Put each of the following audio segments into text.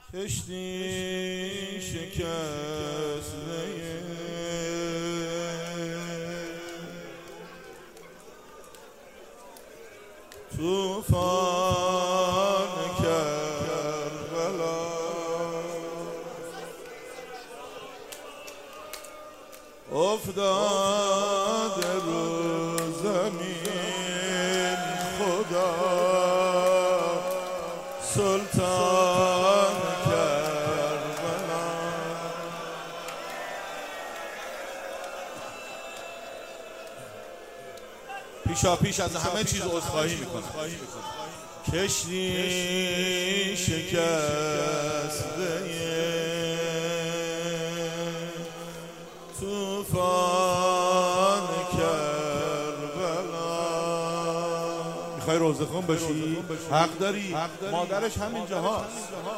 کشتی شکسته طوفان کربلا افتاد رو زمین خدا سلطان کربلا. پیشا پیش از همه چیز عذرخواهی میکنم. کشتی شکسته طوفان کربلا. میخوای روزخون باشی؟ حق داری، مادرش همینجا هست.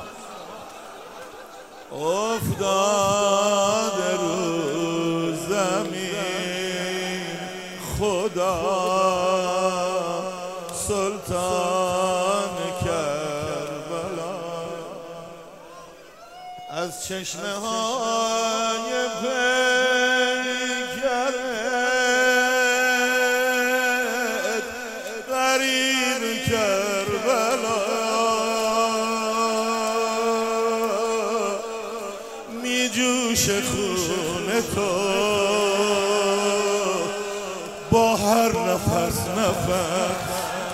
افتاد رو زمین خدا سلطان کربلا. از چشمه های پیکرت غریب کربلا می جوش خون تو با هر نفس نفس.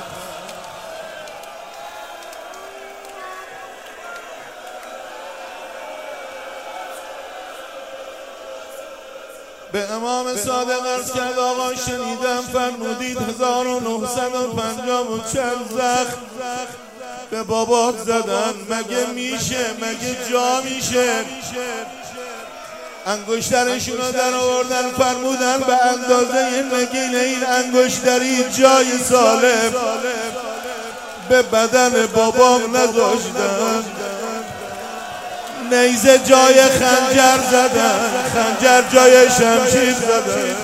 به امام صادق عرض کرد آقا شنیدم فرمودید 1950 چند زخم به بابات زدن، مگه میشه؟ مگه جا میشه؟ انگشترشون رو در آوردن فرمودن به اندازه نگین این انگشتری جای سالم به بدن بابام نذاشتن. نیزه جای خنجر زدن، خنجر جای شمشیر زدن.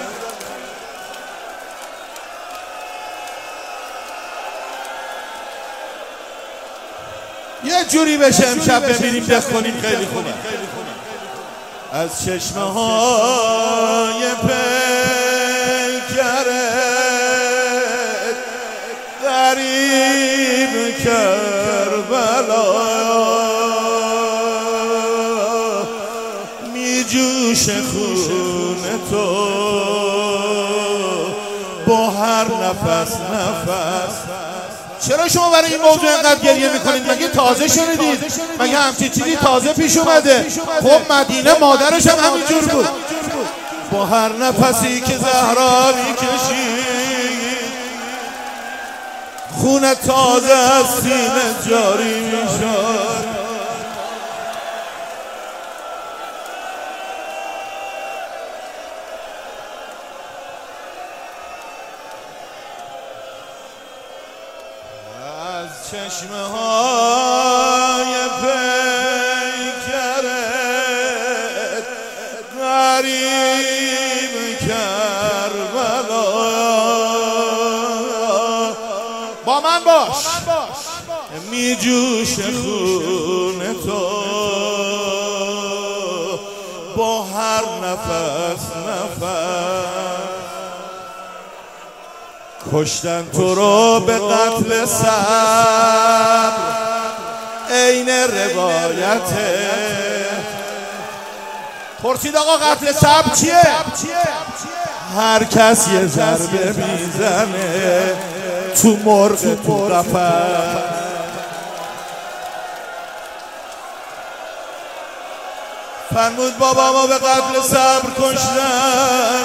یه جوری بشه امشب ببینیم دست کنیم خیلی خوبه. از چشمه های پیکرت غریب کربلا می جوش خون تو با هر نفس نفس. چرا شما برای این موضوع اینقدر گریه میکنید؟ مگه تازه شنیدید؟ مگه همچین چیزی تازه پیش اومده؟ خب مدینه مادرش هم همینجور بود. با هر نفسی که زهرا میکشید خون تازه از سینه جاری میشد. چشمه های پیکرت غریب کربلا. با من باش. می جوش خون تو با هر نفس نفس. کشتن تو رو به قتل صبر عین روایته. پرسید آقا قتل صبر چیه؟ هر کس یه ضربه میزنه تو مرغ تو قفس. فرمود بابا ما به قتل صبر کشتن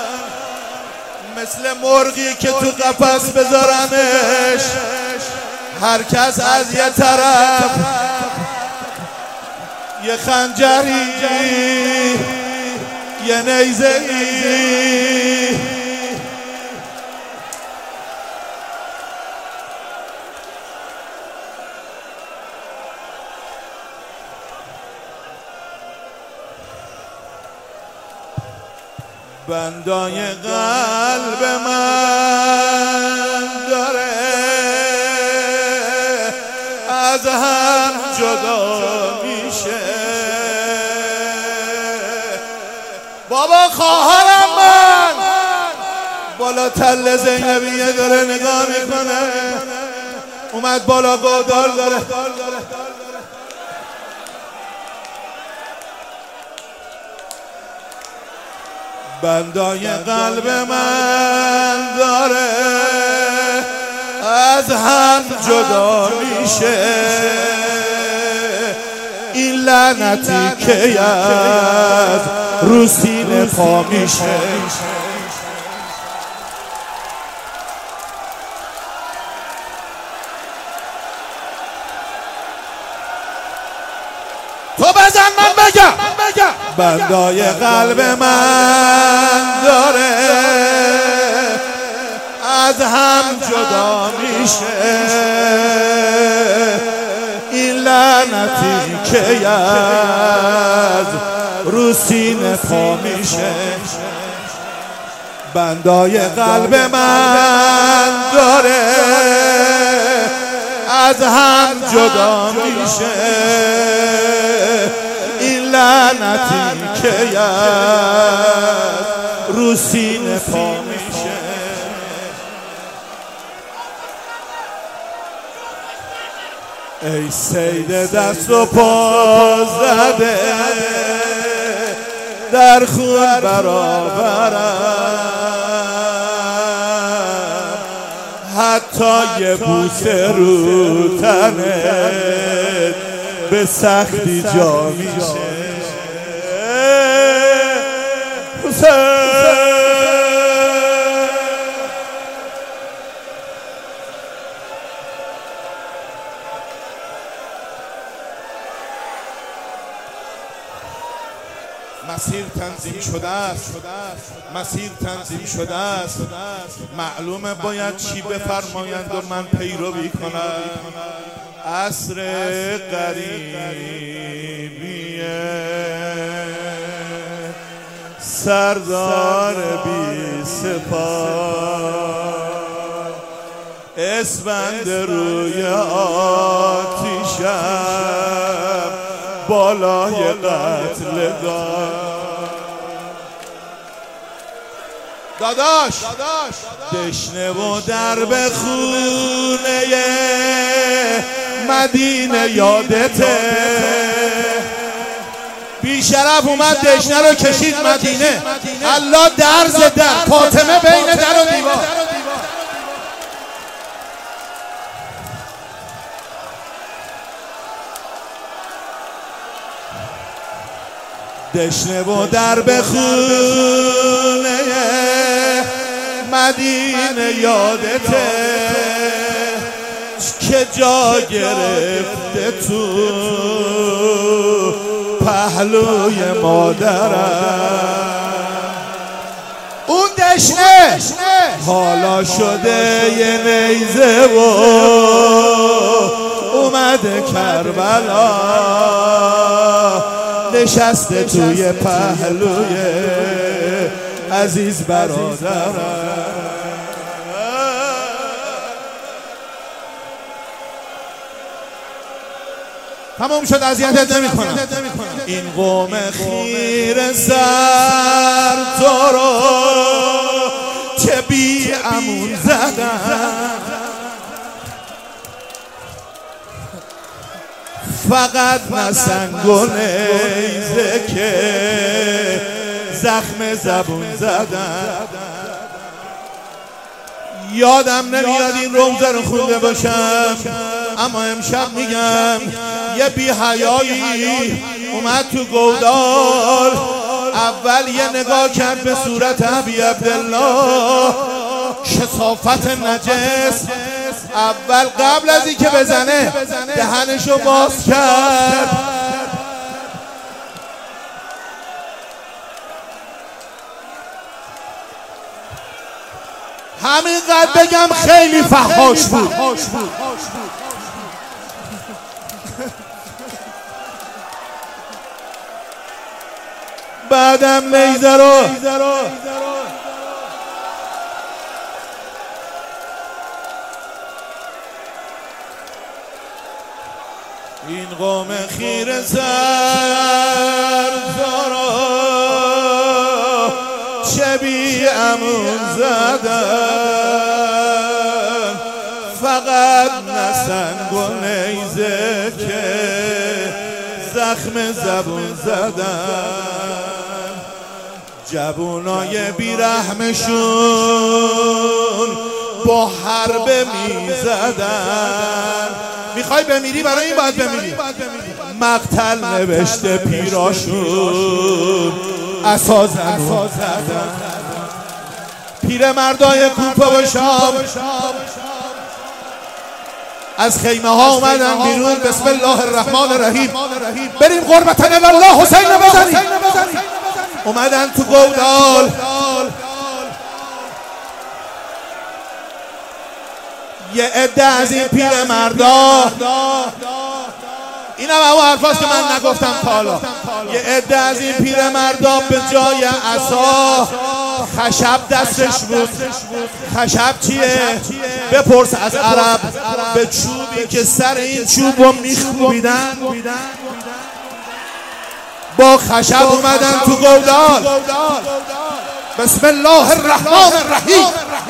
مثل مرغی که تو قفس بذارنش هر کس از یه طرف یه خنجری یه نیزه‌ای بندای قلب من داره از هم جدا میشه. بابا خواهرم من بالا تل زینبیه داره نگاه میکنه، اومد بالا گودال داره. بندای قلب من داره از هم جدا میشه، این لعنتی که از رو سینه پا میشه. تو بزن من بگم. بندای قلب من داره از هم جدا میشه، این لعنتی که از رو سینه پا میشه. بندای قلب من داره از هم جدا میشه، این لعنتی که از رو سینه پا میشه. ای سید دست و پا زده در خون برابرم، حتی یه بوسه رو تنت به سختی جا میشه. مسیر تنظیم شده است، مسیر تنظیم شده است، معلومه باید چی بفرمایند و من پیروی کنم. عصر قریبیه سردار بی سپاه، اسفند روی آتیشم بالای قتلگاه. داداش دشنه و درب خونه مدینه یادته، بیشرف اومد دشنه رو کشید مدینه، الله درز در فاطمه بین در و دیوار. دشنه و درب خونه مدینه یادته که جا گرفته تو پهلوی مادرم. اون دشنه حالا شده یه نیزه و اومده کربلا، نشسته توی پهلوی عزیز برادرم. تمام شد، اذیتت نمی‌کنم. این قوم خیر سر تو رو چه بی امون زدن، فقط نه سنگ و نیزه که زخم زبون زدن. یادم نمیاد این روزه رو خونده باشم، اما امشب میگم یه بی حیایی اومد تو گودال، اول یه نگاه کرد به صورت ابی عبدالله، کثافت نجس، اول قبل از اینکه بزنه دهنشو باز کرد. همینقدر بگم خیلی فحاش بود. بعدم نیزه رو این قوم خیر زردارا چه بی امون زدن، فقط نسنگ و نیزه که زخم زبون زدن. جوونای بیرحمشون با حرب میزدن. میخوای بمیری؟ برای این باید بمیری. مقتل نوشته پیراشون عصا زدن. پیر مردای کوفه و شام از خیمه ها اومدن بیرون. بسم الله الرحمن الرحیم، بریم قربتن الله حسین بزنیم. اومدن تو گودال، یه عده از این پیر مردا، این هم همون حرفاست که من نگفتم تا حالا، یه عده از این پیر مردا به جای عصا خشب دستش بود. خشب چیه؟ بپرس از عرب. به چوبی که سر این چوب رو میخوبیدن، با خشب اومدن تو گودال. بسم الله الرحمن الرحیم.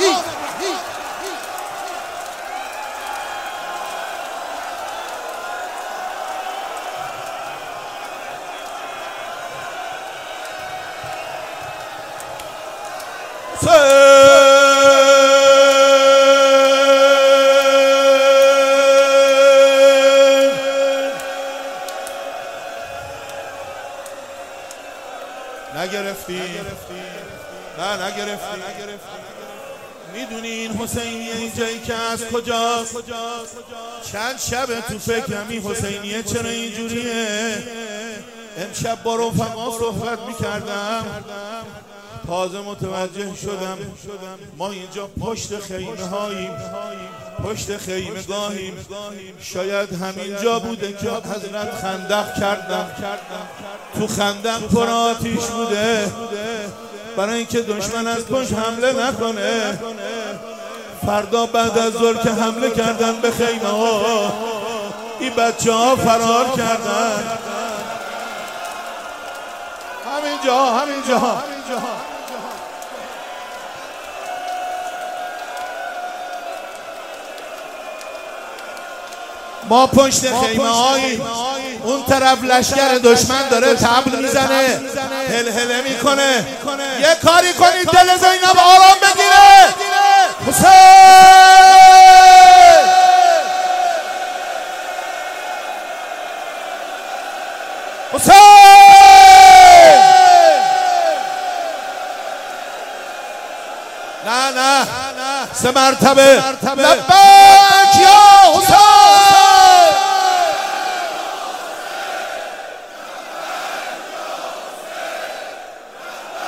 نگرفتی؟ نه نگرفتی. میدونی این حسینیه اینجایی که از کجاست؟ چند شب تو فکرم این حسینیه چرا اینجوریه. امشب با رفقا صحبت میکردم، تازه متوجه شدم ما اینجا پشت خیمه هاییم، پشت خیمه گاهیم. شاید همینجا بوده که حضرت خندق کردن. تو خندق پر آتیش بوده برای اینکه دشمن از پشت حمله نکنه. فردا بعد از ظهر که حمله کردن به خیمه ها، این بچه ها فرار کردن. همینجا ما پشت خیمه هاییم. اون طرف لشکر دشمن داره طبل میزنه، هلهله میکنه. یه کاری کنید دل زینب آرام بگیره. حسین نه 3 مرتبه لبیک یا حسین.